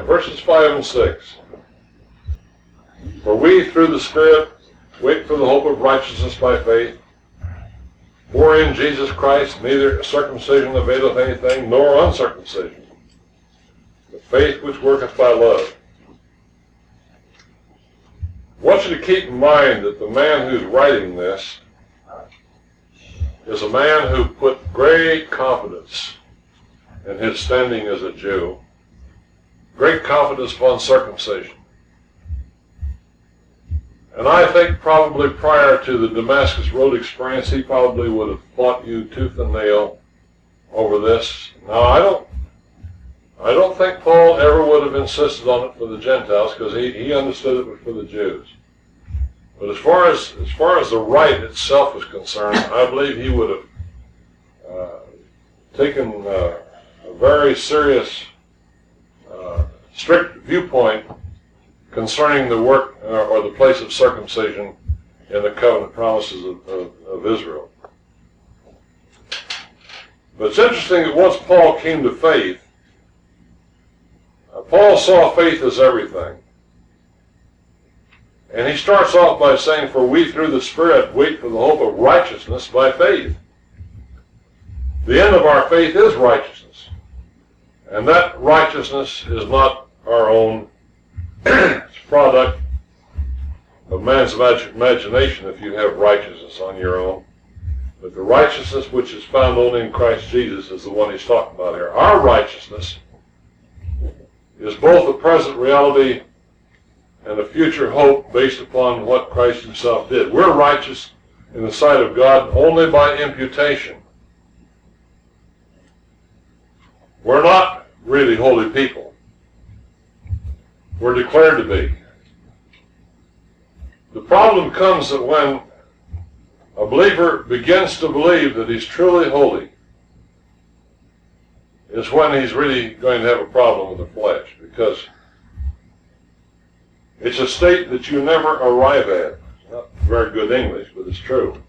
verses 5 and 6. For we, through the Spirit, wait for the hope of righteousness by faith. For in Jesus Christ neither circumcision availeth anything, nor uncircumcision, but faith which worketh by love. I want you to keep in mind that the man who's writing this is a man who put great confidence in his standing as a Jew, great confidence upon circumcision. And I think probably prior to the Damascus Road experience, he probably would have fought you tooth and nail over this. Now, I don't think Paul ever would have insisted on it for the Gentiles, because he understood it was for the Jews. But as far as the rite itself is concerned, I believe he would have taken a very serious, strict viewpoint concerning the work or the place of circumcision in the covenant promises of Israel. But it's interesting that once Paul came to faith, Paul saw faith as everything. And he starts off by saying, for we through the Spirit wait for the hope of righteousness by faith. The end of our faith is righteousness. And that righteousness is not our own. It's a product of man's imagination if you have righteousness on your own. But the righteousness which is found only in Christ Jesus is the one he's talking about here. Our righteousness is both a present reality and a future hope based upon what Christ himself did. We're righteous in the sight of God only by imputation. We're not really holy people. We're declared to be. The problem comes that when a believer begins to believe that he's truly holy, is when he's really going to have a problem with the flesh, because it's a state that you never arrive at. Not very good English, but it's true.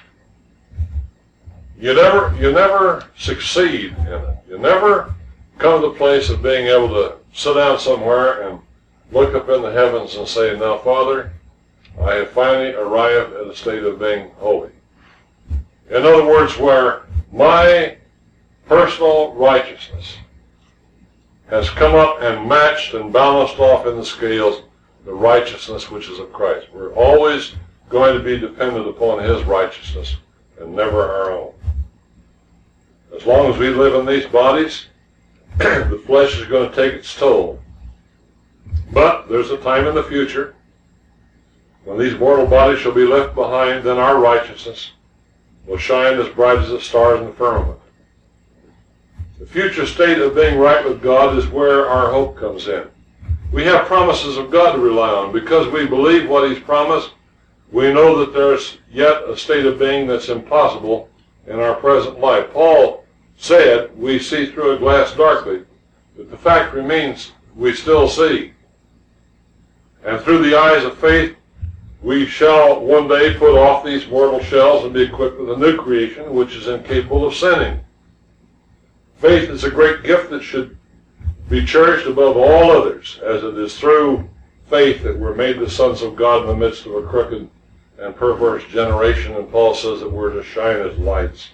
You never succeed in it. You never come to the place of being able to sit down somewhere and look up in the heavens and say, now, Father, I have finally arrived at a state of being holy. In other words, where my personal righteousness has come up and matched and balanced off in the scales the righteousness which is of Christ. We're always going to be dependent upon his righteousness and never our own. As long as we live in these bodies, the flesh is going to take its toll. But there's a time in the future when these mortal bodies shall be left behind, then our righteousness will shine as bright as the stars in the firmament. The future state of being right with God is where our hope comes in. We have promises of God to rely on. Because we believe what he's promised, we know that there's yet a state of being that's impossible in our present life. Paul said, we see through a glass darkly, but the fact remains we still see. And through the eyes of faith, we shall one day put off these mortal shells and be equipped with a new creation, which is incapable of sinning. Faith is a great gift that should be cherished above all others, as it is through faith that we're made the sons of God in the midst of a crooked and perverse generation, and Paul says that we're to shine as lights.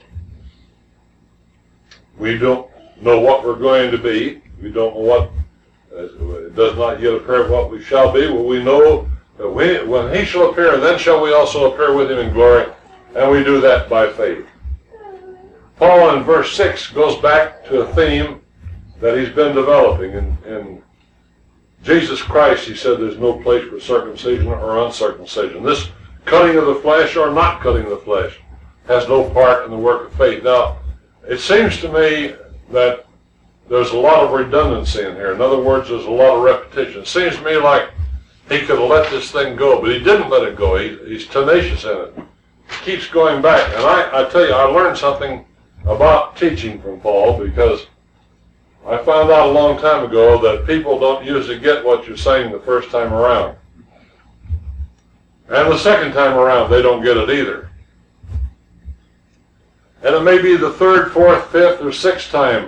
We don't know what we're going to be. We don't know what, it does not yet appear what we shall be, but we know that when he shall appear, then shall we also appear with him in glory, and we do that by faith. Paul in verse 6 goes back to a theme that he's been developing. In Jesus Christ, he said there's no place for circumcision or uncircumcision. This cutting of the flesh or not cutting of the flesh has no part in the work of faith. Now, it seems to me that there's a lot of redundancy in here. In other words, there's a lot of repetition. It seems to me like he could have let this thing go, but he didn't let it go. He's tenacious in it. He keeps going back. And I tell you, I learned something about teaching from Paul, because I found out a long time ago that people don't usually get what you're saying the first time around. And the second time around, they don't get it either. And it may be the third, fourth, fifth, or sixth time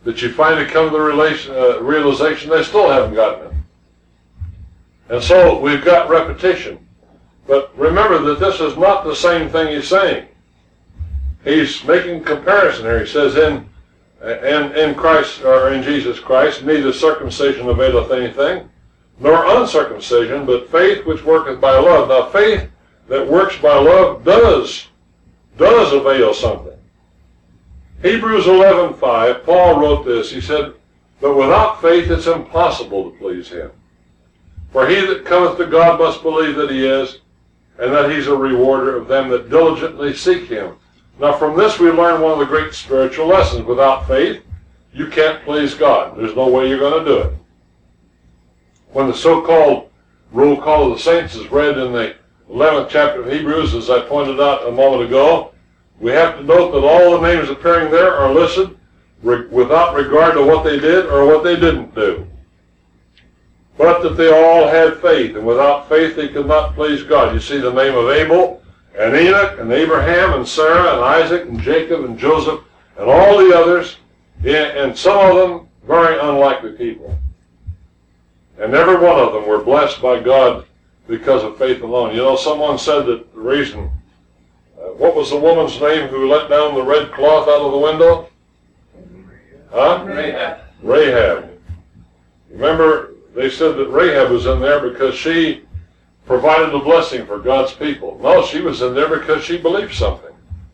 that you finally come to the realization they still haven't gotten it. And so we've got repetition. But remember that this is not the same thing he's saying. He's making comparison here. He says, in Christ, or in Jesus Christ, neither circumcision availeth anything, nor uncircumcision, but faith which worketh by love. Now faith that works by love does avail something. Hebrews 11:5, Paul wrote this. He said, but without faith it's impossible to please him. For he that cometh to God must believe that he is, and that he's a rewarder of them that diligently seek him. Now from this we learn one of the great spiritual lessons. Without faith, you can't please God. There's no way you're going to do it. When the so-called roll call of the saints is read in the 11th chapter of Hebrews, as I pointed out a moment ago, we have to note that all the names appearing there are listed without regard to what they did or what they didn't do. But that they all had faith, and without faith they could not please God. You see the name of Abel, and Enoch, and Abraham, and Sarah, and Isaac, and Jacob, and Joseph, and all the others, and some of them very unlikely people. And every one of them were blessed by God because of faith alone. You know, someone said that the reason, what was the woman's name who let down the red cloth out of the window? Huh? Rahab. Remember, they said that Rahab was in there because she provided a blessing for God's people. No, she was in there because she believed something.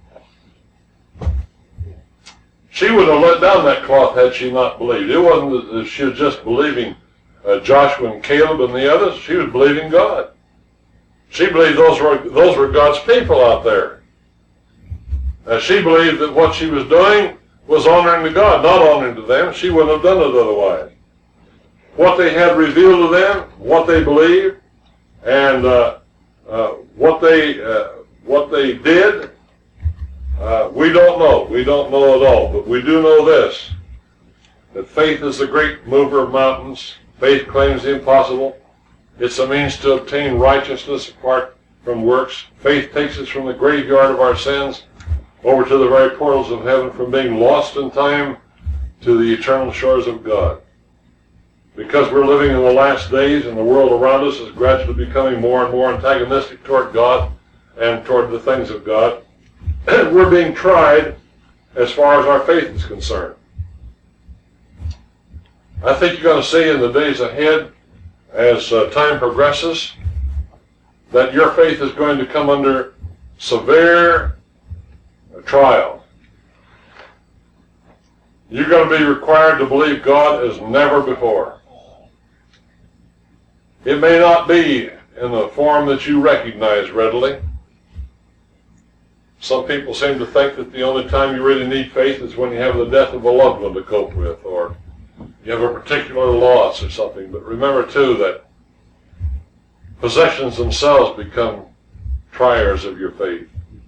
She would have let down that cloth had she not believed. It wasn't that she was just believing Joshua and Caleb and the others. She was believing God. She believed those were God's people out there. She believed that what she was doing was honoring to God, not honoring to them. She wouldn't have done it otherwise. What they had revealed to them, what they believed, and what they did, we don't know. We don't know at all. But we do know this, that faith is the great mover of mountains. Faith claims the impossible. It's a means to obtain righteousness apart from works. Faith takes us from the graveyard of our sins over to the very portals of heaven, from being lost in time to the eternal shores of God. Because we're living in the last days and the world around us is gradually becoming more and more antagonistic toward God and toward the things of God, we're being tried as far as our faith is concerned. I think you're going to see in the days ahead, as time progresses, that your faith is going to come under severe trial. You're going to be required to believe God as never before. It may not be in the form that you recognize readily. Some people seem to think that the only time you really need faith is when you have the death of a loved one to cope with, or you have a particular loss or something. But remember, too, that possessions themselves become triers of your faith.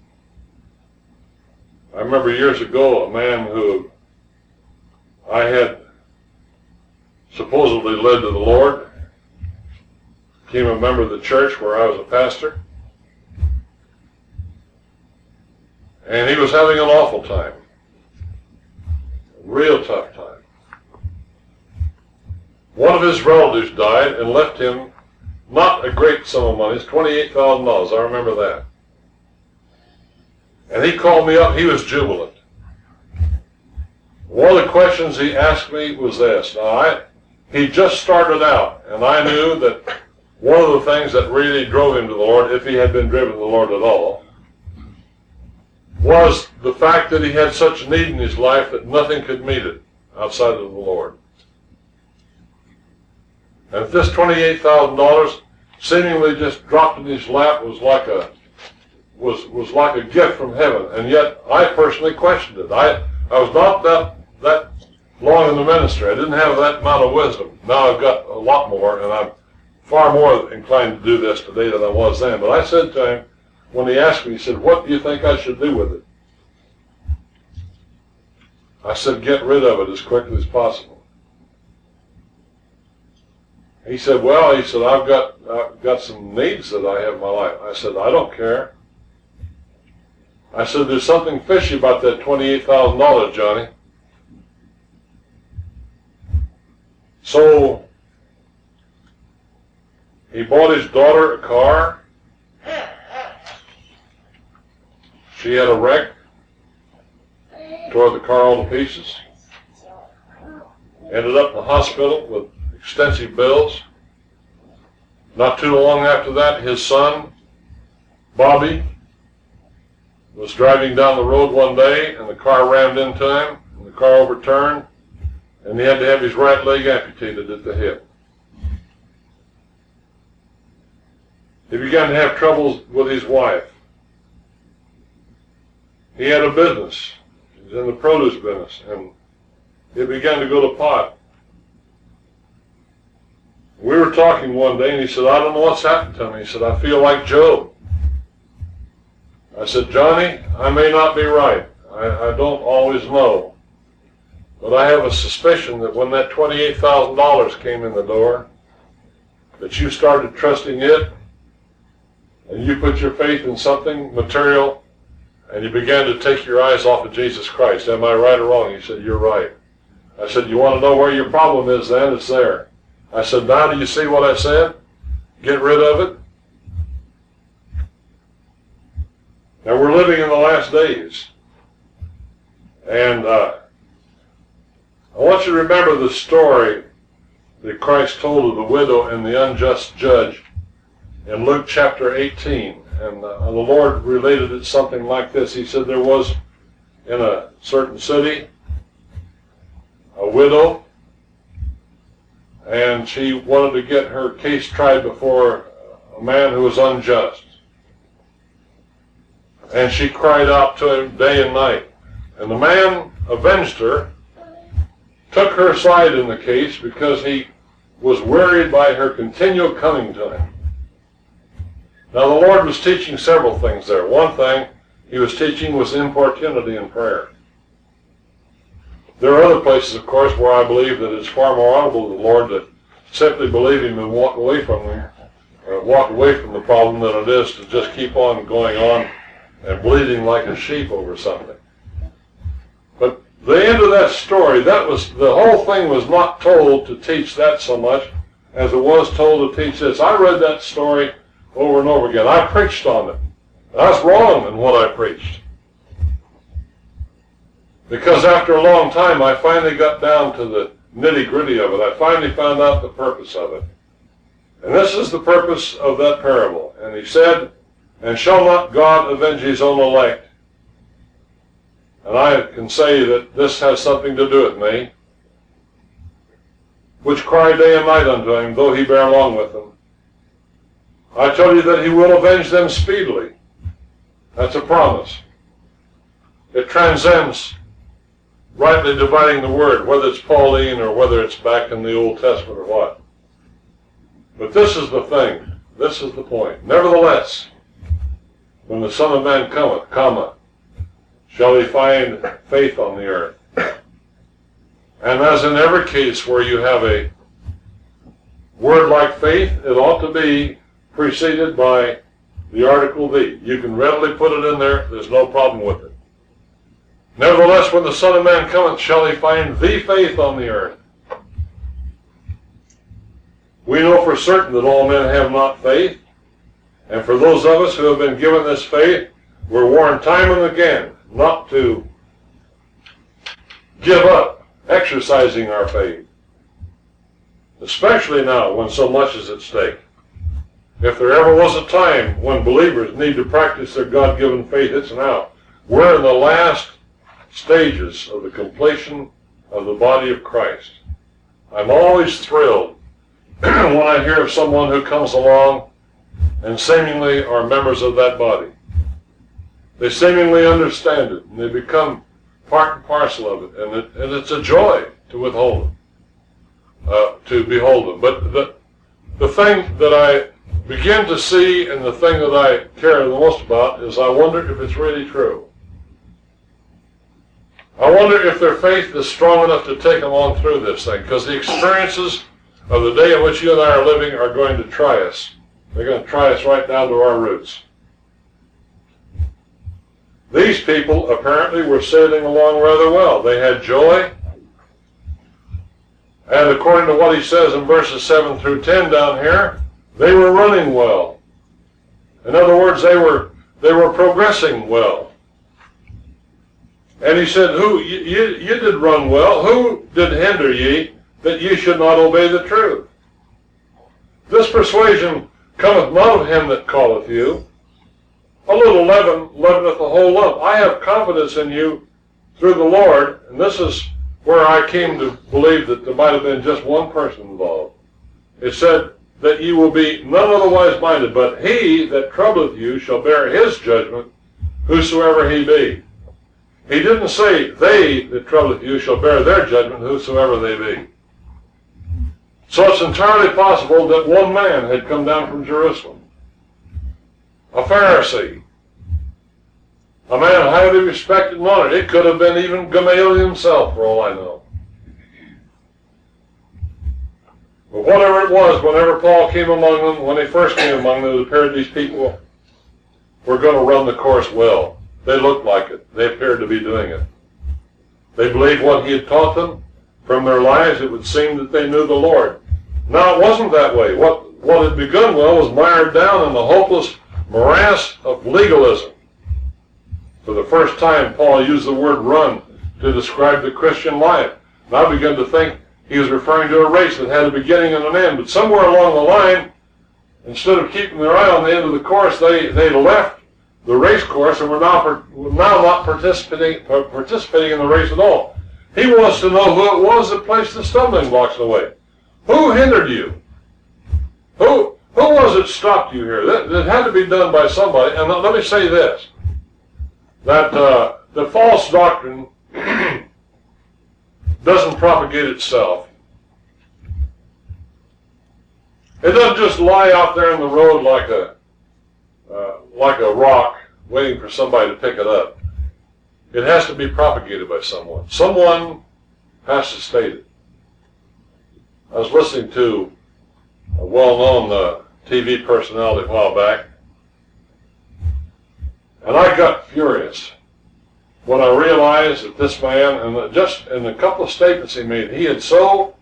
I remember years ago a man who I had supposedly led to the Lord became a member of the church where I was a pastor. And he was having an awful time. A real tough time. One of his relatives died and left him not a great sum of money. It's $28,000. I remember that. And he called me up. He was jubilant. One of the questions he asked me was this. Now, he just started out, and I knew that one of the things that really drove him to the Lord, if he had been driven to the Lord at all, was the fact that he had such need in his life that nothing could meet it outside of the Lord. And this $28,000 seemingly just dropped in his lap was like a gift from heaven. And yet I personally questioned it. I was not that long in the ministry. I didn't have that amount of wisdom. Now I've got a lot more, and I'm far more inclined to do this today than I was then. But I said to him, when he asked me, he said, "What do you think I should do with it?" I said, "Get rid of it as quickly as possible." He said, "Well," he said, I've got some needs that I have in my life." I said, "I don't care." I said, "There's something fishy about that $28,000, Johnny." So he bought his daughter a car. She had a wreck, tore the car all to pieces, ended up in the hospital with extensive bills. Not too long after that, his son, Bobby, was driving down the road one day, and the car rammed into him, and the car overturned, and he had to have his right leg amputated at the hip. He began to have troubles with his wife. He had a business. He was in the produce business, and it began to go to pot. We were talking one day, and he said, I don't know what's happened to me. He said, I feel like Job. I said, Johnny, I may not be right. I don't always know. But I have a suspicion that when that $28,000 came in the door, that you started trusting it, and you put your faith in something material, and you began to take your eyes off of Jesus Christ. Am I right or wrong? He said, you're right. I said, you want to know where your problem is then? It's there. I said, now do you see what I said? Get rid of it. Now we're living in the last days. And I want you to remember the story that Christ told of the widow and the unjust judge in Luke chapter 18. And the Lord related it something like this. He said there was in a certain city a widow, and she wanted to get her case tried before a man who was unjust. And she cried out to him day and night. And the man avenged her, took her side in the case because he was worried by her continual coming to him. Now the Lord was teaching several things there. One thing he was teaching was importunity in prayer. There are other places, of course, where I believe that it's far more honorable to the Lord to simply believe him and walk away from him, or walk away from the problem than it is to just keep on going on and bleeding like a sheep over something. But the end of that story, the whole thing was not told to teach that so much as it was told to teach this. I read that story over and over again. I preached on it. I was wrong in what I preached. Because after a long time, I finally got down to the nitty-gritty of it. I finally found out the purpose of it. And this is the purpose of that parable. And he said, and shall not God avenge his own elect? And I can say that this has something to do with me, which cry day and night unto him, though he bear long with them. I tell you that he will avenge them speedily. That's a promise. It transcends rightly dividing the word, whether it's Pauline or whether it's back in the Old Testament or what. But this is the thing. This is the point. Nevertheless, when the Son of Man cometh, shall he find faith on the earth. And as in every case where you have a word like faith, it ought to be preceded by the article the. You can readily put it in there. There's no problem with it. Nevertheless, when the Son of Man cometh, shall he find the faith on the earth. We know for certain that all men have not faith. And for those of us who have been given this faith, we're warned time and again not to give up exercising our faith. Especially now when so much is at stake. If there ever was a time when believers need to practice their God-given faith, it's now. We're in the last stages of the completion of the body of Christ. I'm always thrilled when I hear of someone who comes along and seemingly are members of that body. They seemingly understand it, and they become part and parcel of it, and it's a joy to behold them. But the thing that I begin to see, and the thing that I care the most about, is I wonder if it's really true. I wonder if their faith is strong enough to take them on through this thing, because the experiences of the day in which you and I are living are going to try us. They're going to try us right down to our roots. These people apparently were sailing along rather well. They had joy. And according to what he says in verses 7 through 10 down here, they were running well. In other words, they were progressing well. And he said, you did run well. Who did hinder ye that ye should not obey the truth? This persuasion cometh not of him that calleth you. A little leaven leaveneth the whole lump. I have confidence in you through the Lord, and this is where I came to believe that there might have been just one person involved. It said that ye will be none otherwise minded, but he that troubleth you shall bear his judgment, whosoever he be. He didn't say they that troubleth you shall bear their judgment, whosoever they be. So it's entirely possible that one man had come down from Jerusalem, a Pharisee, a man highly respected and honored. It could have been even Gamaliel himself, for all I know. But whatever it was, whenever Paul came among them, when he first came among them, it appeared these people were going to run the course well. They looked like it. They appeared to be doing it. They believed what he had taught them. From their lives, it would seem that they knew the Lord. Now, it wasn't that way. What had begun well was mired down in the hopeless morass of legalism. For the first time, Paul used the word run to describe the Christian life. And I began to think he was referring to a race that had a beginning and an end. But somewhere along the line, instead of keeping their eye on the end of the course, they left the race course and were now not participating in the race at all. He wants to know who it was that placed the stumbling blocks away. Who hindered you? Who was it that stopped you here? That had to be done by somebody. And let me say this, that the false doctrine doesn't propagate itself. It doesn't just lie out there in the road like a rock waiting for somebody to pick it up. It has to be propagated by someone. Someone has to state it. I was listening to a well-known TV personality a while back, and I got furious when I realized that this man, and just in a couple of statements he made, he had so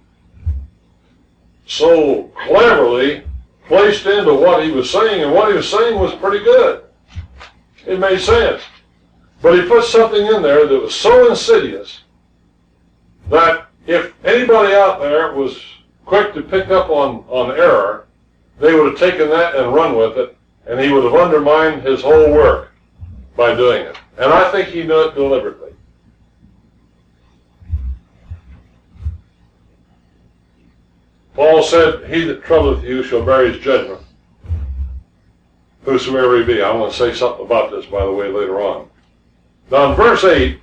cleverly placed into what he was saying, and what he was saying was pretty good. It made sense. But he put something in there that was so insidious that if anybody out there was quick to pick up on error, they would have taken that and run with it, and he would have undermined his whole work by doing it. And I think he knew it deliberately. Paul said, he that troubleth you shall bear his judgment, whosoever he be. I want to say something about this, by the way, later on. Now in verse 8,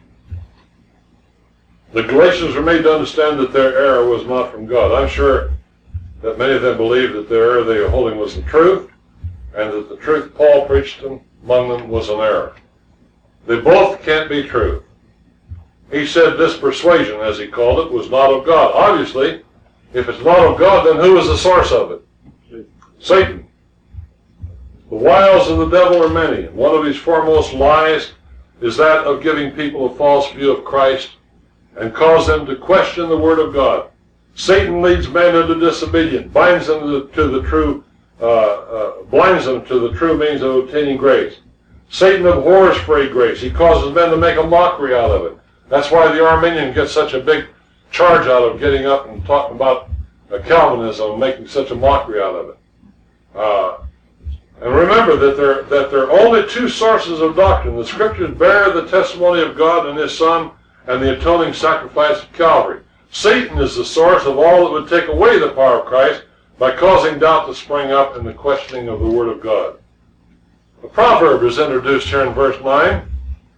the Galatians were made to understand that their error was not from God. I'm sure that many of them believed that their error they were holding was the truth, and that the truth Paul preached among them was an error. They both can't be true. He said this persuasion, as he called it, was not of God. Obviously, if it's not of God, then who is the source of it? Satan. The wiles of the devil are many, and one of his foremost lies is that of giving people a false view of Christ and cause them to question the Word of God. Satan leads men into disobedience, binds them to the true, blinds them to the true means of obtaining grace. Satan abhors free grace. He causes men to make a mockery out of it. That's why the Arminian gets such a big charge out of getting up and talking about Calvinism and making such a mockery out of it. And remember that there are only two sources of doctrine. The Scriptures bear the testimony of God and His Son and the atoning sacrifice of Calvary. Satan is the source of all that would take away the power of Christ by causing doubt to spring up in the questioning of the Word of God. A proverb is introduced here in verse 9,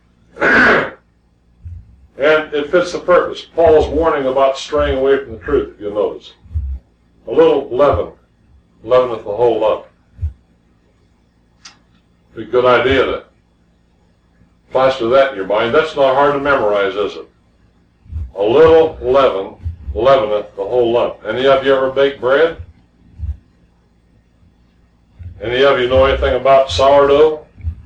and it fits the purpose. Paul's warning about straying away from the truth, if you'll notice. A little leaven leaveneth the whole lump. Be a good idea to plaster that in your mind. That's not hard to memorize, is it? A little leaven leaveneth the whole lump. Any of you ever bake bread? Any of you know anything about sourdough?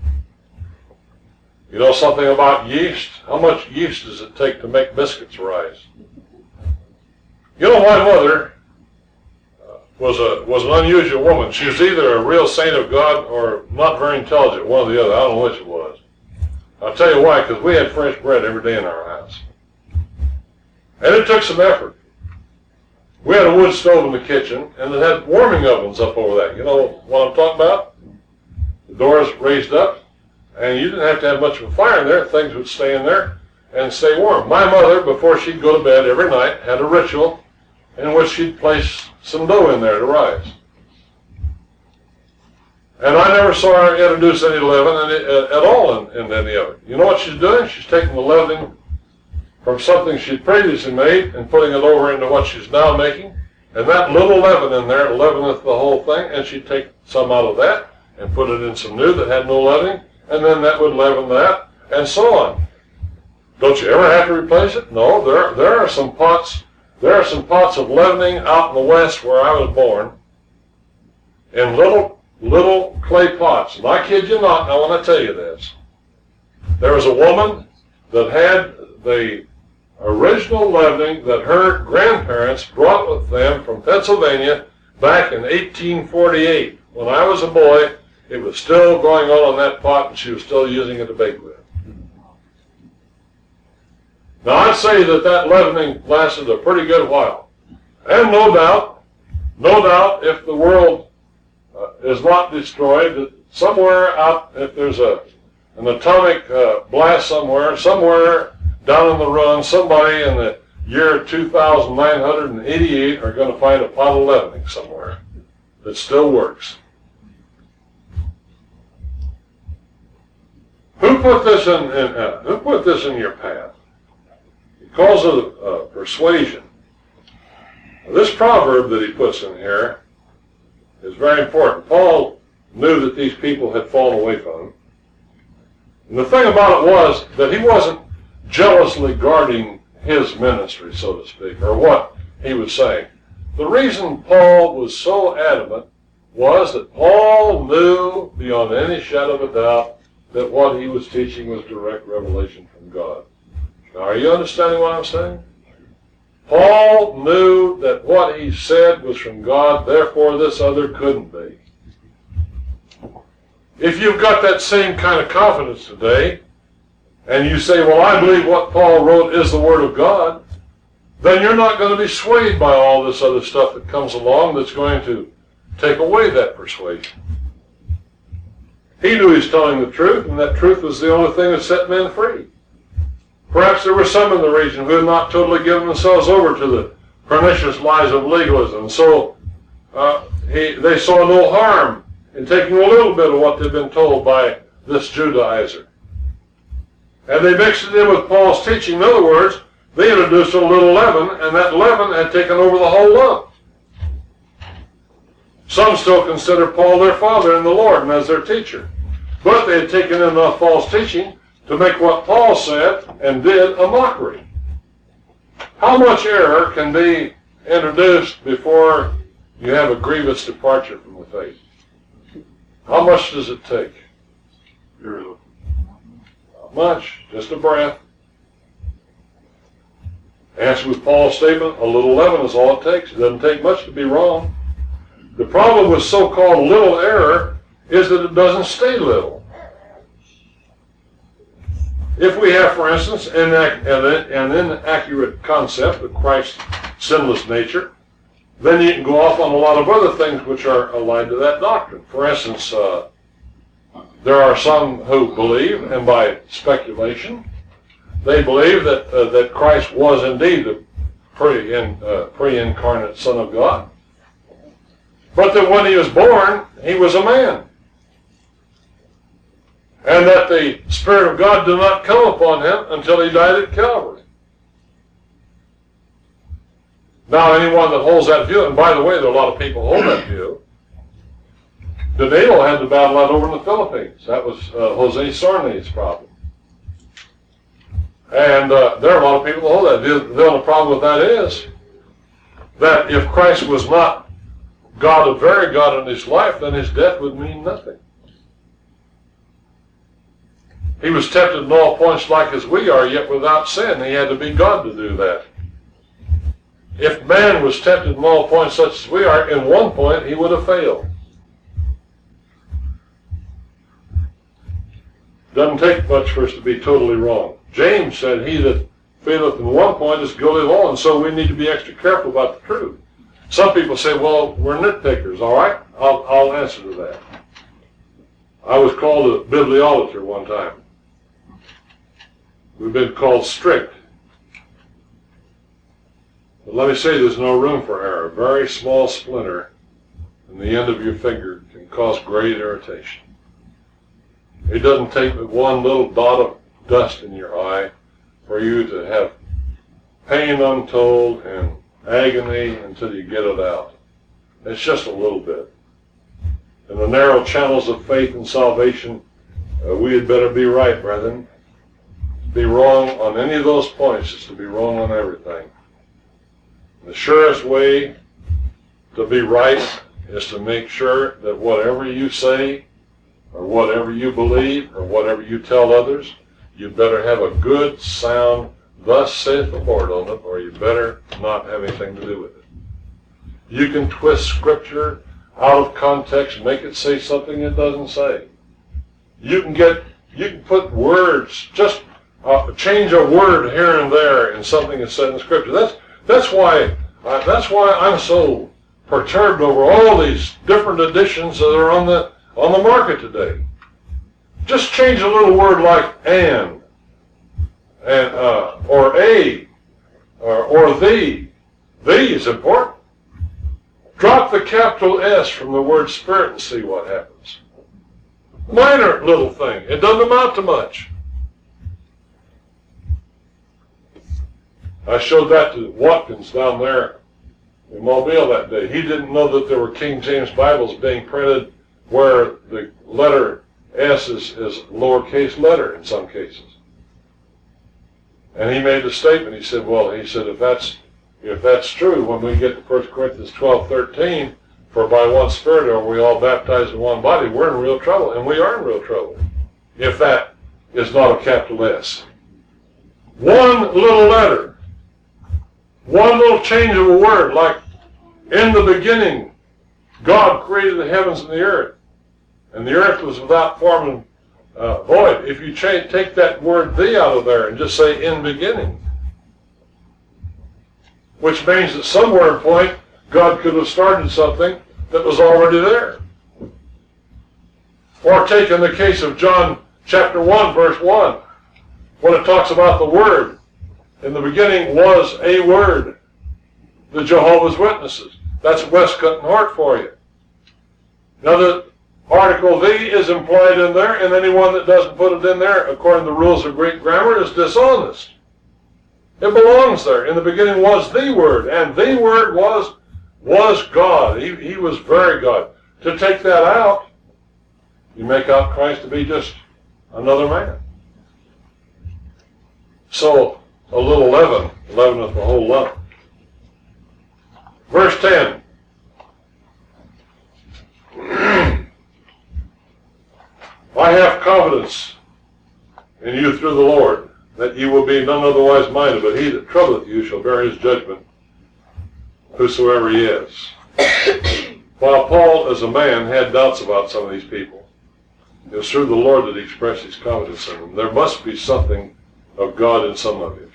You know something about yeast? How much yeast does it take to make biscuits rise? You know, my mother was an unusual woman. She was either a real saint of God or not very intelligent, one or the other. I don't know which it was. I'll tell you why, because we had fresh bread every day in our house. And it took some effort. We had a wood stove in the kitchen, and it had warming ovens up over that. You know what I'm talking about? The doors raised up, and you didn't have to have much of a fire in there. Things would stay in there and stay warm. My mother, before she'd go to bed every night, had a ritual in which she'd place some dough in there to rise. And I never saw her introduce any leaven at all in any of it. You know what she's doing? She's taking the leavening from something she'd previously made and putting it over into what she's now making. And that little leaven in there leaveneth the whole thing, and she'd take some out of that and put it in some new that had no leavening, and then that would leaven that, and so on. Don't you ever have to replace it? No, there are some pots. There are some pots of leavening out in the west where I was born, in little clay pots. And I kid you not, now when I tell you this, there was a woman that had the original leavening that her grandparents brought with them from Pennsylvania back in 1848. When I was a boy, it was still going on in that pot, and she was still using it to bake with. Now, I'd say that leavening lasted a pretty good while. And no doubt, if the world is not destroyed, that somewhere out, if there's an atomic blast somewhere down in the run, somebody in the year 2988 are going to find a pot of leavening somewhere that still works. Who put this in your path? He calls it persuasion. This proverb that he puts in here is very important. Paul knew that these people had fallen away from him. And the thing about it was that he wasn't jealously guarding his ministry, so to speak, or what he was saying. The reason Paul was so adamant was that Paul knew beyond any shadow of a doubt that what he was teaching was direct revelation from God. Now, are you understanding what I'm saying? Paul knew that what he said was from God, therefore this other couldn't be. If you've got that same kind of confidence today, and you say, well, I believe what Paul wrote is the Word of God, then you're not going to be swayed by all this other stuff that comes along that's going to take away that persuasion. He knew he was telling the truth, and that truth was the only thing that set men free. Perhaps there were some in the region who had not totally given themselves over to the pernicious lies of legalism, so they saw no harm in taking a little bit of what they'd been told by this Judaizer. And they mixed it in with Paul's teaching. In other words, they introduced a little leaven, and that leaven had taken over the whole lump. Some still consider Paul their father in the Lord and as their teacher. But they had taken enough false teaching to make what Paul said and did a mockery. How much error can be introduced before you have a grievous departure from the faith? How much does it take? Not much, just a breath. Answer with Paul's statement, a little leaven is all it takes. It doesn't take much to be wrong. The problem with so-called little error is that it doesn't stay little. If we have, for instance, an inaccurate concept of Christ's sinless nature, then you can go off on a lot of other things which are aligned to that doctrine. For instance, there are some who believe, and by speculation, they believe that Christ was indeed the pre-incarnate Son of God, but that when he was born, he was a man, and that the Spirit of God did not come upon him until he died at Calvary. Now, anyone that holds that view, and by the way, there are a lot of people who hold that view. Danilo had to battle that over in the Philippines. That was Jose Sarney's problem. And there are a lot of people who hold that view. The only problem with that is that if Christ was not God, a very God in his life, then his death would mean nothing. He was tempted in all points like as we are, yet without sin. He had to be God to do that. if man was tempted in all points such as we are, in one point he would have failed. Doesn't take much for us to be totally wrong. James said, he that faileth in one point is guilty of all, and so we need to be extra careful about the truth. Some people say, well, we're nitpickers. All right, I'll answer to that. I was called a bibliolater one time. We've been called strict. But let me say, there's no room for error. A very small splinter in the end of your finger can cause great irritation. It doesn't take but one little dot of dust in your eye for you to have pain untold and agony until you get it out. It's just a little bit. In the narrow channels of faith and salvation, we had better be right, brethren. To be wrong on any of those points is to be wrong on everything. The surest way to be right is to make sure that whatever you say, or whatever you believe, or whatever you tell others, you better have a good, sound, thus saith the Lord on it, or you better not have anything to do with it. You can twist Scripture out of context, make it say something it doesn't say. You can put words, just change a word here and there in something that's said in Scripture. That's why I'm so perturbed over all these different editions that are on the market today. Just change a little word like and or a, or the. The is important. Drop the capital S from the word Spirit and see what happens. Minor little thing. It doesn't amount to much. I showed that to Watkins down there in Mobile that day. He didn't know that there were King James Bibles being printed where the letter S is lowercase letter in some cases. And he made a statement. He said, if that's true, when we get to 1 Corinthians 12:13, for by one Spirit are we all baptized in one body, we're in real trouble. And we are in real trouble if that is not a capital S. One little letter, one little change of a word, like in the beginning, God created the heavens and the earth, and the earth was without form and void. If you take that word "the" out of there and just say "in beginning," which means that somewhere in point, God could have started something that was already there. Or take in the case of John chapter 1, verse 1, when it talks about the Word. In the beginning was a Word. The Jehovah's Witnesses. That's Westcott and Hort for you. Now the article "the" is implied in there, and anyone that doesn't put it in there, according to the rules of Greek grammar, is dishonest. It belongs there. In the beginning was the Word, and the Word was God. He was very God. To take that out, you make out Christ to be just another man. So, a little leaven leaveneth the whole lump. Verse 10. I have confidence in you through the Lord, that ye will be none otherwise minded, but he that troubleth you shall bear his judgment, whosoever he is. While Paul, as a man, had doubts about some of these people, it was through the Lord that he expressed his confidence in them. There must be something of God in some of you.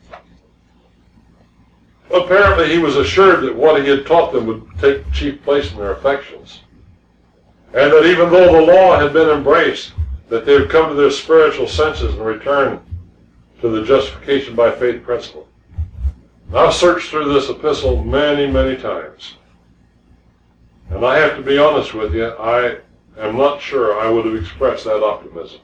Apparently he was assured that what he had taught them would take chief place in their affections, and that even though the law had been embraced, that they would come to their spiritual senses and return to the justification by faith principle. I've searched through this epistle many, many times, and I have to be honest with you, I am not sure I would have expressed that optimism.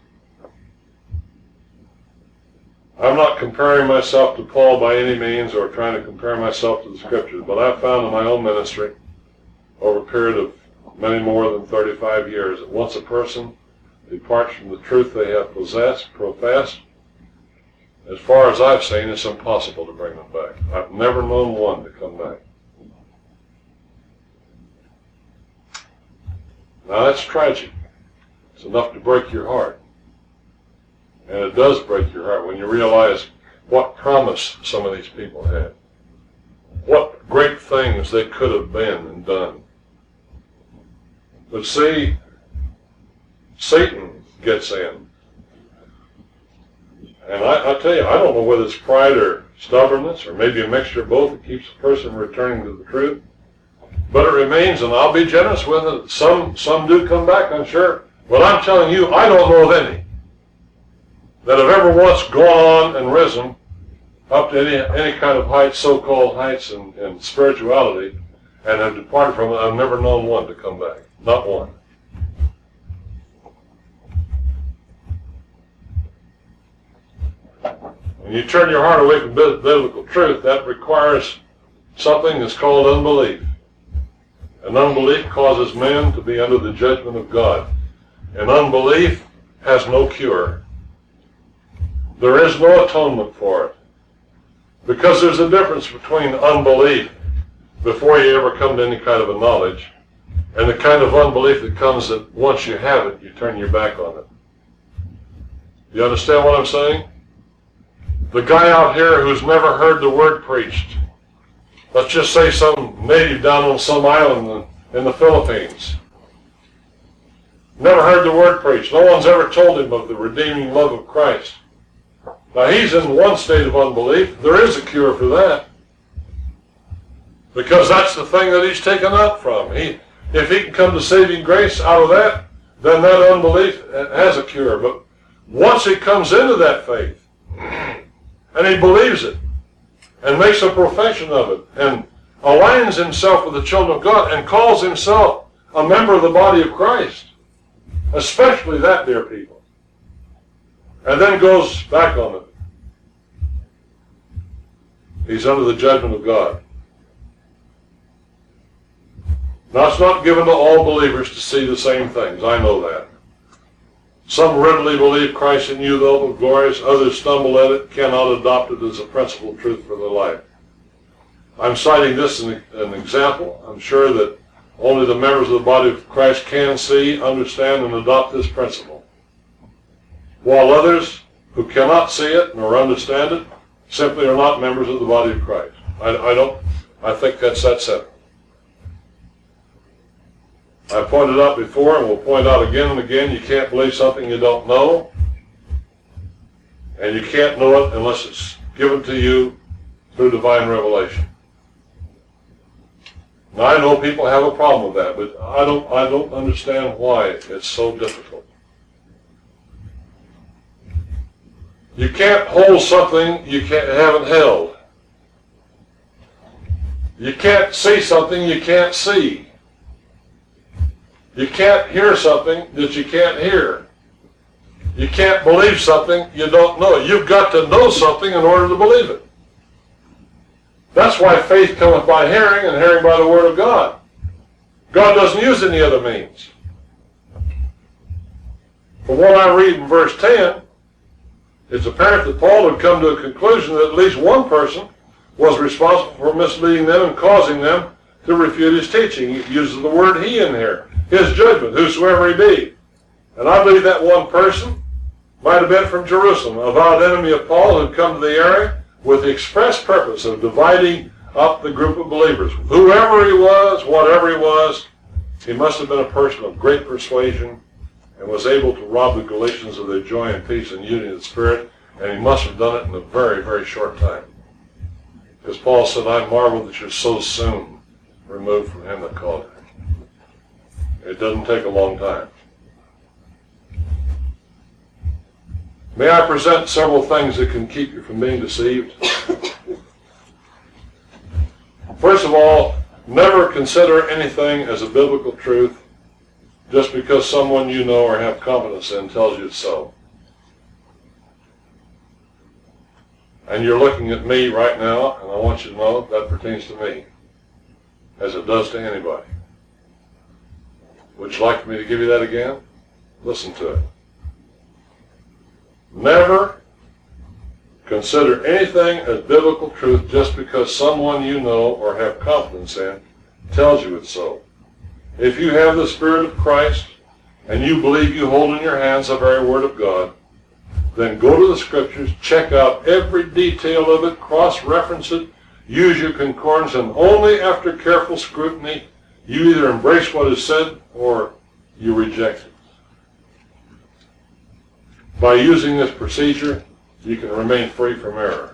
I'm not comparing myself to Paul by any means, or trying to compare myself to the Scriptures, but I've found in my own ministry, over a period of many more than 35 years, that once a person departs from the truth they have professed, as far as I've seen, it's impossible to bring them back. I've never known one to come back. Now that's tragic. It's enough to break your heart. And it does break your heart when you realize what promise some of these people had. What things they could have been and done. But see, Satan gets in. And I tell you, I don't know whether it's pride or stubbornness or maybe a mixture of both that keeps a person returning to the truth. But it remains, and I'll be generous with it. Some do come back, I'm sure. But I'm telling you, I don't know of any that have ever once gone on and risen up to any kind of heights, so-called heights in spirituality, and have departed from it. I've never known one to come back. Not one. When you turn your heart away from biblical truth, that requires something that's called unbelief. And unbelief causes men to be under the judgment of God. And unbelief has no cure. There is no atonement for it. Because there's a difference between unbelief before you ever come to any kind of a knowledge and the kind of unbelief that comes that once you have it, you turn your back on it. You understand what I'm saying? The guy out here who's never heard the word preached, let's just say some native down on some island in the Philippines, never heard the word preached. No one's ever told him of the redeeming love of Christ. Now he's in one state of unbelief. There is a cure for that. Because that's the thing that he's taken out from. If he can come to saving grace out of that, then that unbelief has a cure. But once he comes into that faith, and he believes it, and makes a profession of it, and aligns himself with the children of God, and calls himself a member of the body of Christ, especially that, dear people, and then goes back on it, he's under the judgment of God. Now, it's not given to all believers to see the same things. I know that. Some readily believe Christ in you, the hope of glories. Others stumble at it, cannot adopt it as a principal truth for their life. I'm citing this as an example. I'm sure that only the members of the body of Christ can see, understand, and adopt this principle. While others who cannot see it nor understand it simply are not members of the body of Christ. I think that's that simple. I pointed out before and will point out again and again, you can't believe something you don't know. And you can't know it unless it's given to you through divine revelation. Now I know people have a problem with that, but I don't understand why it's so difficult. You can't hold something you haven't held. You can't see something you can't see. You can't hear something that you can't hear. You can't believe something you don't know. You've got to know something in order to believe it. That's why faith cometh by hearing, and hearing by the word of God. God doesn't use any other means. From what I read in verse 10, it's apparent that Paul had come to a conclusion that at least one person was responsible for misleading them and causing them to refute his teaching. He uses the word he in here. His judgment, whosoever he be. And I believe that one person might have been from Jerusalem, a avowed enemy of Paul who had come to the area with the express purpose of dividing up the group of believers. Whoever he was, whatever he was, he must have been a person of great persuasion and was able to rob the Galatians of their joy and peace and unity of the Spirit, and he must have done it in a very, very short time. Because Paul said, I marvel that you're so soon removed from him that called you. It doesn't take a long time. May I present several things that can keep you from being deceived? First of all, never consider anything as a biblical truth just because someone you know or have confidence in tells you so. And you're looking at me right now, and I want you to know that pertains to me, as it does to anybody. Would you like me to give you that again? Listen to it. Never consider anything as biblical truth just because someone you know or have confidence in tells you it's so. If you have the Spirit of Christ and you believe you hold in your hands the very Word of God, then go to the Scriptures, check out every detail of it, cross-reference it, use your concordance, and only after careful scrutiny you either embrace what is said or you reject it. By using this procedure, you can remain free from error.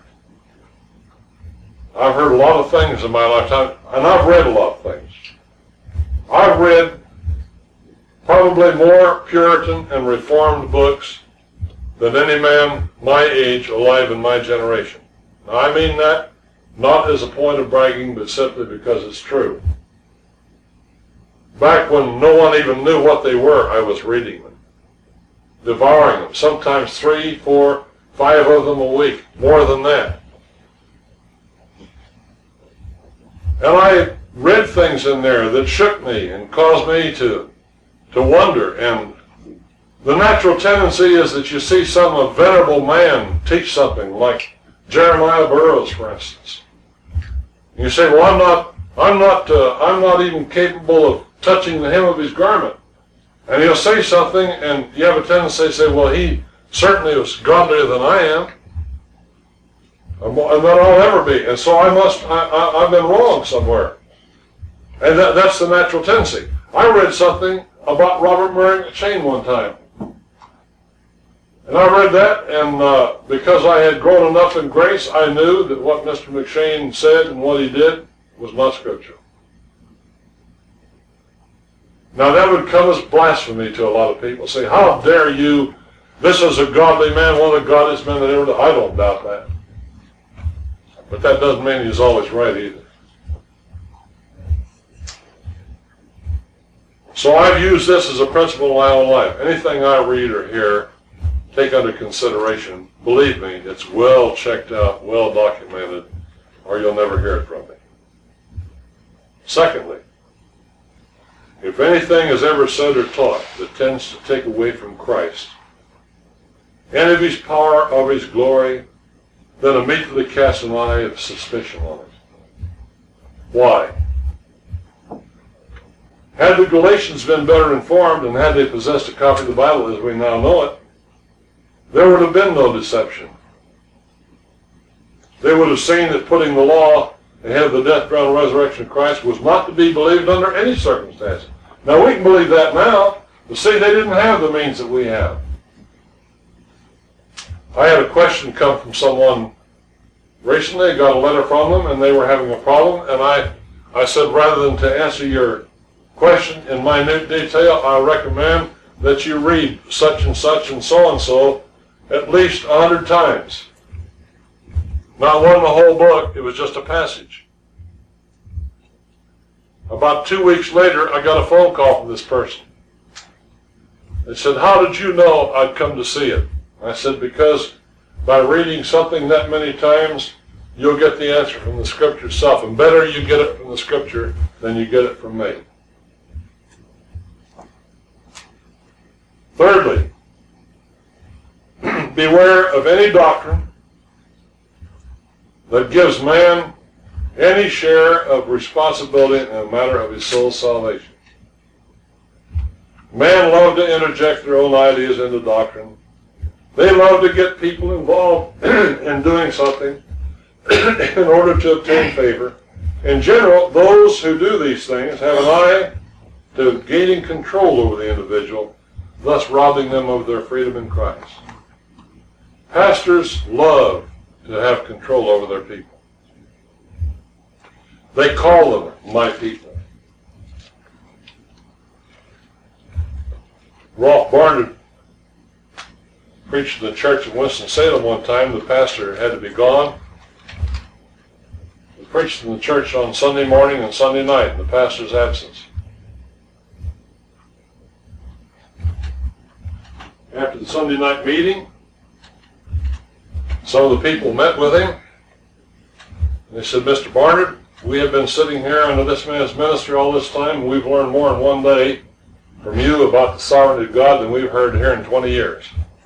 I've heard a lot of things in my lifetime, and I've read a lot of things. I've read probably more Puritan and Reformed books than any man my age alive in my generation. Now, I mean that not as a point of bragging, but simply because it's true. Back when no one even knew what they were, I was reading them, devouring them, sometimes 3, 4, 5 of them a week, more than that. And I read things in there that shook me and caused me to wonder. And the natural tendency is that you see some venerable man teach something, like Jeremiah Burroughs, for instance. And you say, well, I'm not even capable of touching the hem of his garment. And he'll say something, and you have a tendency to say, well, he certainly was godlier than I am, and that I'll ever be. And so I've been wrong somewhere. And that's the natural tendency. I read something about Robert Murray McCheyne one time. And I read that, and because I had grown enough in grace, I knew that what Mr. McCheyne said and what he did was not scriptural. Now that would come as blasphemy to a lot of people. Say, how dare you? This is a godly man, one of the godliest men that ever lived. I don't doubt that. But that doesn't mean he's always right either. So I've used this as a principle in my own life. Anything I read or hear, take under consideration. Believe me, it's well checked out, well documented, or you'll never hear it from me. Secondly, if anything is ever said or taught that tends to take away from Christ and of his power, of his glory, then immediately cast an eye of suspicion on it. Why? Had the Galatians been better informed, and had they possessed a copy of the Bible as we now know it, there would have been no deception. They would have seen that putting the law ahead of the death, burial, and resurrection of Christ was not to be believed under any circumstances. Now, we can believe that now, but see, they didn't have the means that we have. I had a question come from someone recently. I got a letter from them, and they were having a problem, and I said, rather than to answer your question in minute detail, I recommend that you read such and so at least 100 times. Not one in the whole book, it was just a passage. About 2 weeks later, I got a phone call from this person. They said, how did you know I'd come to see it? I said, because by reading something that many times, you'll get the answer from the Scripture itself. And better you get it from the Scripture than you get it from me. Thirdly, beware of any doctrine that gives man any share of responsibility in the matter of his soul's salvation. Men love to interject their own ideas into doctrine. They love to get people involved in doing something in order to obtain favor. In general, those who do these things have an eye to gaining control over the individual, thus robbing them of their freedom in Christ. Pastors love to have control over their people. They call them my people. Rolf Barnard preached in the church in Winston-Salem one time. The pastor had to be gone. He preached in the church on Sunday morning and Sunday night in the pastor's absence. After the Sunday night meeting, some of the people met with him. They said, Mr. Barnard, we have been sitting here under this man's ministry all this time, and we've learned more in one day from you about the sovereignty of God than we've heard here in 20 years.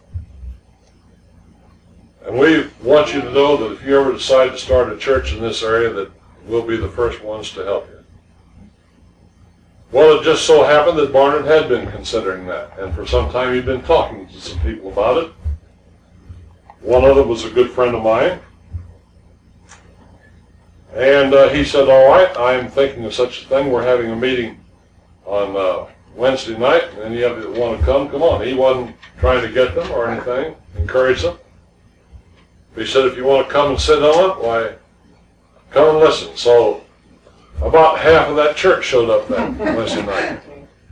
And we want you to know that if you ever decide to start a church in this area, that we'll be the first ones to help you. Well, it just so happened that Barnard had been considering that, and for some time he'd been talking to some people about it. One of them was a good friend of mine. And he said, all right, I'm thinking of such a thing. We're having a meeting on Wednesday night, and any of you that want to come on. He wasn't trying to get them or anything, encourage them. He said, if you want to come and sit on it, why, come and listen. So about half of that church showed up that Wednesday night.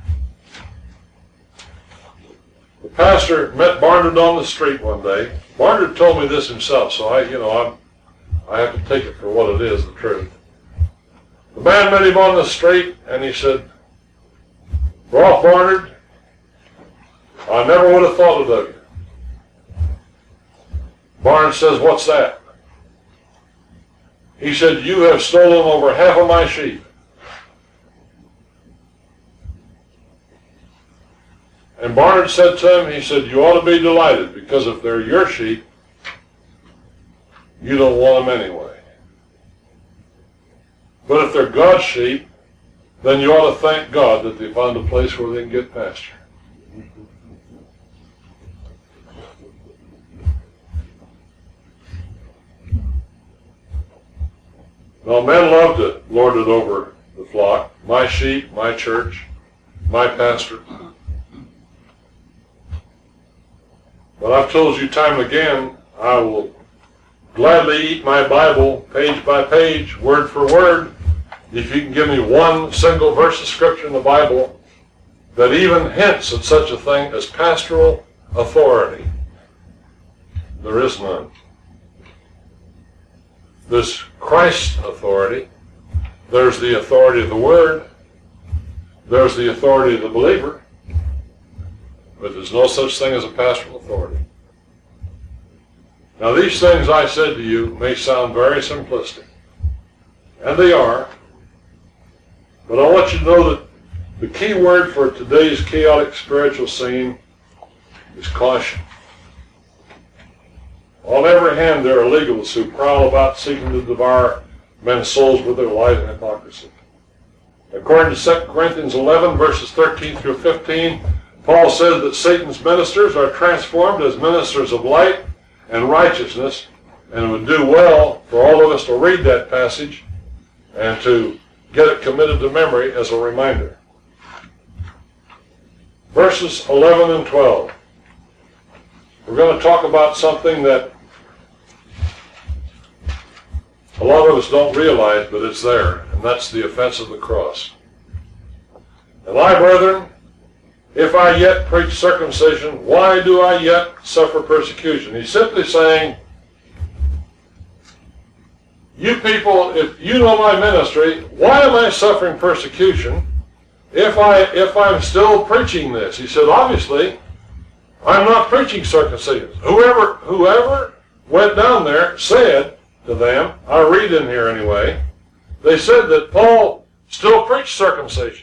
The pastor met Barnard on the street one day. Barnard told me this himself, so I have to take it for what it is, the truth. The man met him on the street, and he said, Rolf Barnard, I never would have thought it of you. Barnard says, what's that? He said, you have stolen over half of my sheep. And Barnard said to him, he said, you ought to be delighted, because if they're your sheep, you don't want them anyway. But if they're God's sheep, then you ought to thank God that they found a place where they can get pasture. Now, men love to lord it over the flock. My sheep, my church, my pastor. But I've told you time and again, I will gladly eat my Bible page by page, word for word, if you can give me one single verse of Scripture in the Bible that even hints at such a thing as pastoral authority. There is none. There's Christ's authority. There's the authority of the Word. There's the authority of the believer. But there's no such thing as a pastoral authority. Now, these things I said to you may sound very simplistic, and they are, but I want you to know that the key word for today's chaotic spiritual scene is caution. On every hand, there are legalists who prowl about seeking to devour men's souls with their lies and hypocrisy. According to 2 Corinthians 11, verses 13 through 15, Paul says that Satan's ministers are transformed as ministers of light and righteousness, and it would do well for all of us to read that passage and to get it committed to memory as a reminder. Verses 11 and 12. We're going to talk about something that a lot of us don't realize, but it's there, and that's the offense of the cross. And I, brethren, if I yet preach circumcision, why do I yet suffer persecution? He's simply saying, you people, if you know my ministry, why am I suffering persecution if I'm still preaching this? He said, obviously, I'm not preaching circumcision. Whoever went down there said to them, I read in here anyway, they said that Paul still preached circumcision.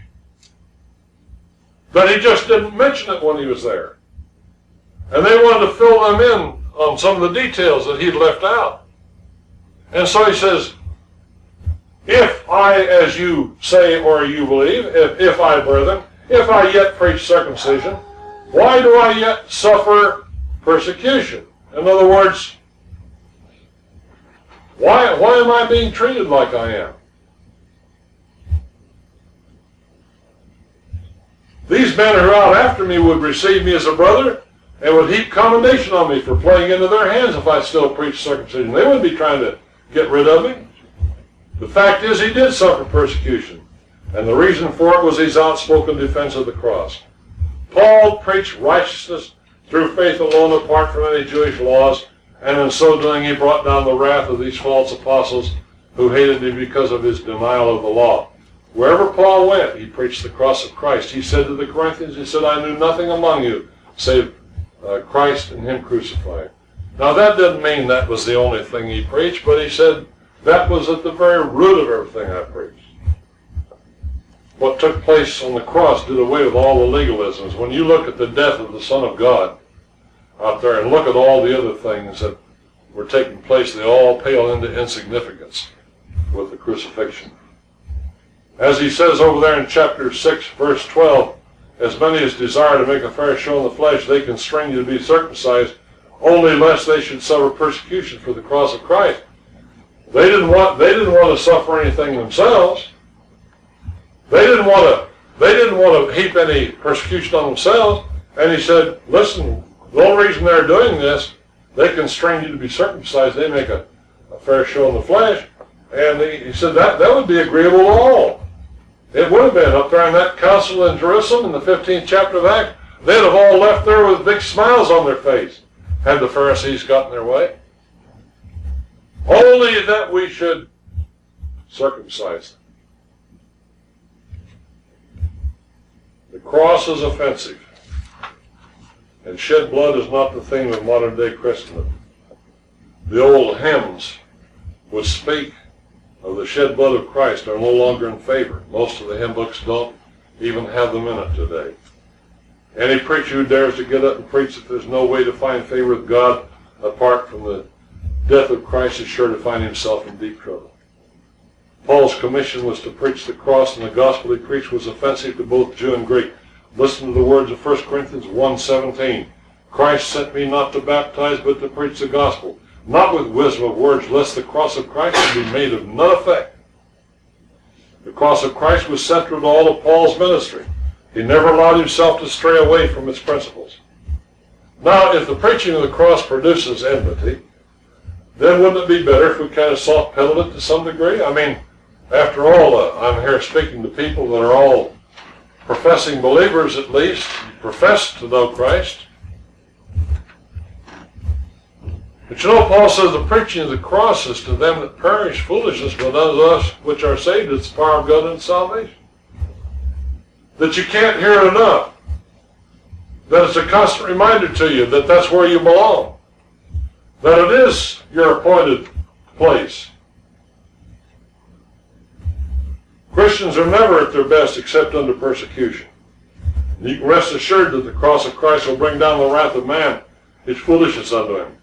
But he just didn't mention it when he was there. And they wanted to fill them in on some of the details that he'd left out. And so he says, if I, as you say or you believe, if I, brethren, if I yet preach circumcision, why do I yet suffer persecution? In other words, why am I being treated like I am? These men who are out after me would receive me as a brother and would heap commendation on me for playing into their hands if I still preach circumcision. They wouldn't be trying to get rid of me. The fact is, he did suffer persecution, and the reason for it was his outspoken defense of the cross. Paul preached righteousness through faith alone, apart from any Jewish laws, and in so doing he brought down the wrath of these false apostles who hated him because of his denial of the law. Wherever Paul went, he preached the cross of Christ. He said to the Corinthians, he said, I knew nothing among you save Christ and him crucified. Now that didn't mean that was the only thing he preached, but he said that was at the very root of everything I preached. What took place on the cross did away with all the legalisms. When you look at the death of the Son of God out there and look at all the other things that were taking place, they all pale into insignificance with the crucifixion. As he says over there in chapter 6, verse 12, as many as desire to make a fair show in the flesh, they constrain you to be circumcised, only lest they should suffer persecution for the cross of Christ. They didn't want to suffer anything themselves. They didn't want to heap any persecution on themselves. And he said, listen, the only reason they're doing this, they constrain you to be circumcised. They make a fair show in the flesh. And he said that would be agreeable to all. It would have been up there in that council in Jerusalem in the 15th chapter of Acts. They'd have all left there with big smiles on their face had the Pharisees gotten their way. Only that we should circumcise them. The cross is offensive. And shed blood is not the thing of modern day Christendom. The old hymns which speak of the shed blood of Christ are no longer in favor. Most of the hymn books don't even have them in it today. Any preacher who dares to get up and preach that there's no way to find favor with God apart from the death of Christ is sure to find himself in deep trouble. Paul's commission was to preach the cross, and the gospel he preached was offensive to both Jew and Greek. Listen to the words of 1 Corinthians 1:17. Christ sent me not to baptize, but to preach the gospel, not with wisdom of words, lest the cross of Christ should be made of none effect. The cross of Christ was central to all of Paul's ministry. He never allowed himself to stray away from its principles. Now, if the preaching of the cross produces enmity, then wouldn't it be better if we kind of soft-pedaled it to some degree? I mean, after all, I'm here speaking to people that are all professing believers, at least, profess to know Christ. But you know, Paul says the preaching of the cross is to them that perish foolishness, but unto us which are saved it's the power of God and salvation. That you can't hear it enough. That it's a constant reminder to you that that's where you belong. That it is your appointed place. Christians are never at their best except under persecution. And you can rest assured that the cross of Christ will bring down the wrath of man. It's foolishness unto him.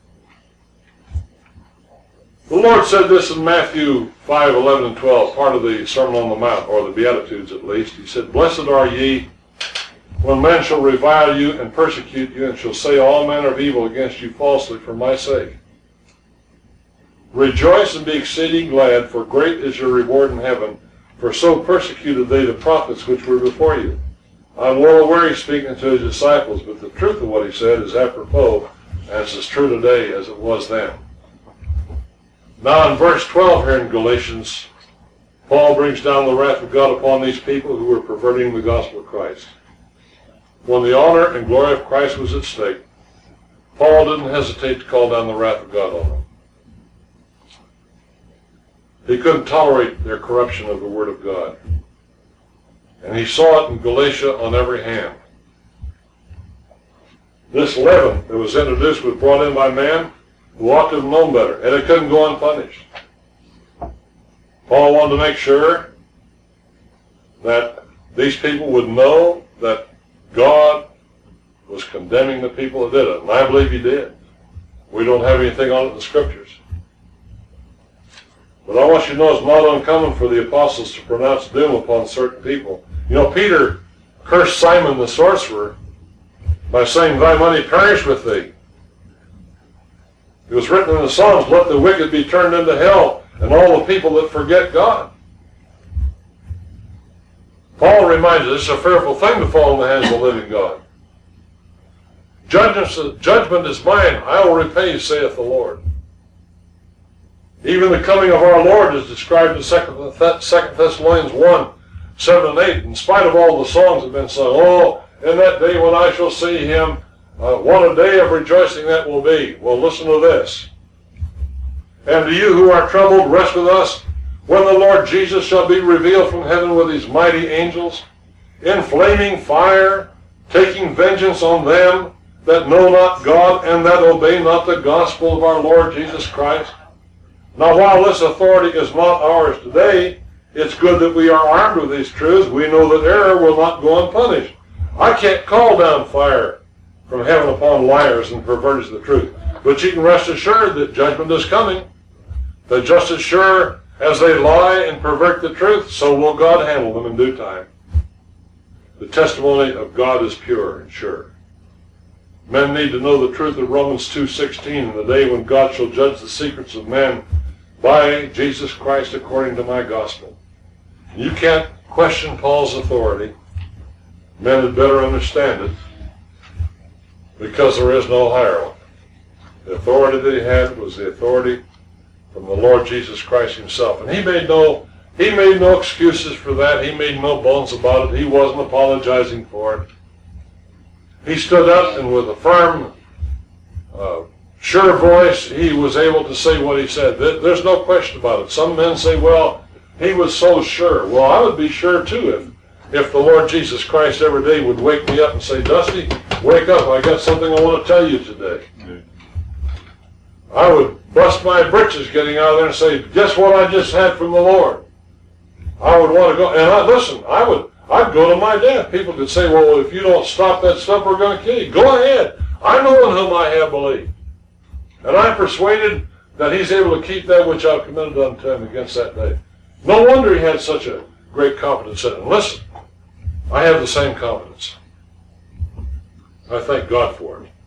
The Lord said this in Matthew 5:11 and 12, part of the Sermon on the Mount, or the Beatitudes at least. He said, Blessed are ye when men shall revile you and persecute you, and shall say all manner of evil against you falsely for my sake. Rejoice and be exceeding glad, for great is your reward in heaven, for so persecuted they the prophets which were before you. I'm well aware he's speaking to his disciples, but the truth of what he said is apropos, and it's as true today as it was then. Now in verse 12 here in Galatians, Paul brings down the wrath of God upon these people who were perverting the gospel of Christ. When the honor and glory of Christ was at stake, Paul didn't hesitate to call down the wrath of God on them. He couldn't tolerate their corruption of the Word of God. And he saw it in Galatia on every hand. This leaven that was introduced was brought in by man who ought to have known better, and it couldn't go unpunished. Paul wanted to make sure that these people would know that God was condemning the people that did it, and I believe he did. We don't have anything on it in the Scriptures. But I want you to know it's not uncommon for the apostles to pronounce doom upon certain people. You know, Peter cursed Simon the sorcerer by saying, Thy money perish with thee. It was written in the Psalms, Let the wicked be turned into hell, and all the people that forget God. Paul reminds us it's a fearful thing to fall in the hands of the living God. Judgment is mine, I will repay, saith the Lord. Even the coming of our Lord is described in 2 Thessalonians 1, 7 and 8. In spite of all the songs that have been sung, oh, in that day when I shall see him, what a day of rejoicing that will be. Well, listen to this. And to you who are troubled, rest with us, when the Lord Jesus shall be revealed from heaven with his mighty angels, in flaming fire, taking vengeance on them that know not God and that obey not the gospel of our Lord Jesus Christ. Now, while this authority is not ours today, it's good that we are armed with these truths. We know that error will not go unpunished. I can't call down fire from heaven upon liars and perverters of the truth. But you can rest assured that judgment is coming. That just as sure as they lie and pervert the truth, so will God handle them in due time. The testimony of God is pure and sure. Men need to know the truth of Romans 2:16, in the day when God shall judge the secrets of men by Jesus Christ according to my gospel. You can't question Paul's authority. Men had better understand it, because there is no higher one. The authority that he had was the authority from the Lord Jesus Christ himself. And he made no excuses for that. He made no bones about it. He wasn't apologizing for it. He stood up, and with a firm, sure voice, he was able to say what he said. There's no question about it. Some men say, well, he was so sure. Well, I would be sure too if the Lord Jesus Christ every day would wake me up and say, Dusty, wake up, I got something I want to tell you today. I would bust my britches getting out of there and say, guess what I just had from the Lord? I would want to go, and I'd go to my death. People could say, well, if you don't stop that stuff, we're going to kill you. Go ahead. I know in whom I have believed. And I'm persuaded that he's able to keep that which I've committed unto him against that day. No wonder he had such a great confidence in it. And listen, I have the same confidence. I thank God for it.